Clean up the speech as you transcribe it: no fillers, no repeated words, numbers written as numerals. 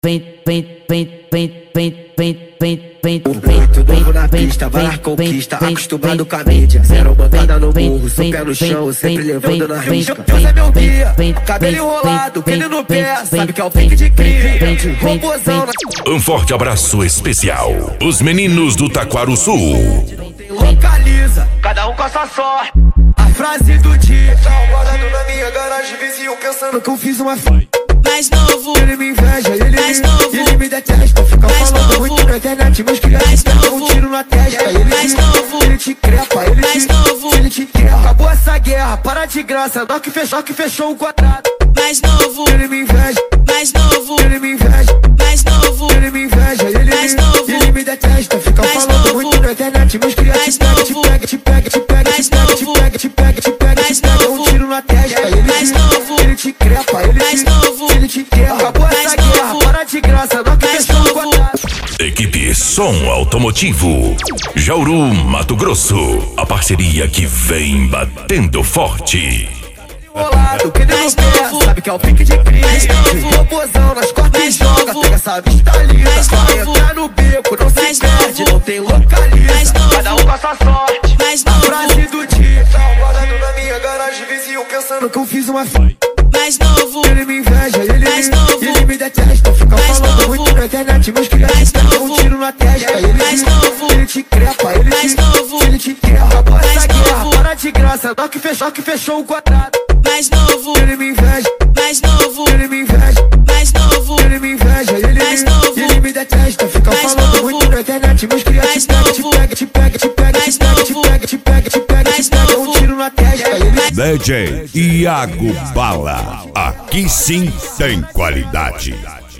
Muito novo na pista, vai lá conquista, acostumado com a mídia. Zero botada no burro, sou pé no chão, sempre levando na risca. Deus é meu guia, cabelo enrolado, pele no pé, sabe que é o pique de cria. Robozão Um forte abraço especial, os meninos do Taquaruçu. localiza, cada um com a sua sorte. A frase do dia, tá guardado na minha garagem, vizinho pensando que eu fiz uma Mais novo, ele me inveja, mais novo, ele me detesta. Fica mais falando novo, muito na internet, meus criados dão um tiro na testa. mais novo, Ele te crepa, mais novo, ele te quer. Acabou essa guerra, para de graça, nó que fechou o quadrado. mais novo, Ele me inveja, mais novo, ele me inveja, mais novo, ele me inveja, mais novo, ele me detesta. Fica mais falando novo, muito na internet, meus criados mais te pega, novo, te pega, te pega, mais te pega, novo, te pega, te pega, te pega, mais te pega, novo, um tiro na testa. mais novo, ele te crepa, mais novo, ele te quer. Acabou essa guerra, para de graça, nó que fechou o quadrado. Equipe Som Automotivo, Jauru, Mato Grosso. A parceria que vem batendo forte. Enrolado, que nem mais no pé, novo, sabe que é o pique de cria. mais novo, Robozão nas costas e mais joga, novo, pega essa vista linda. mais Vai novo, entrar no beco, não mais se perde, novo, não tem localiza. mais novo, Cada um com a sua sorte. mais A novo, frase do dia, tá guardado na minha garagem, vizinho pensando que eu fiz uma mais novo, ele me inveja, mais novo, ele me detesta. Fica mais falando novo, muito na internet, meus criados mais dão um novo, tiro na testa. mais novo, Ele te crepa, mais novo, ele te quer. Acabou mais essa guerra, novo, para de graça, nó que fechou o quadrado. mais novo, Ele me inveja, mais novo, ele me inveja, mais novo, ele me inveja, mais novo, ele me detesta. Fica mais falando novo, muito na internet, meus criados mais te pega, te novo, pega, te pega, te pega, mais te pega, te novo, pega, te pega, te pega, mais te pega, um novo, tiro na testa. DJ Iago Bala. Aqui sim tem qualidade.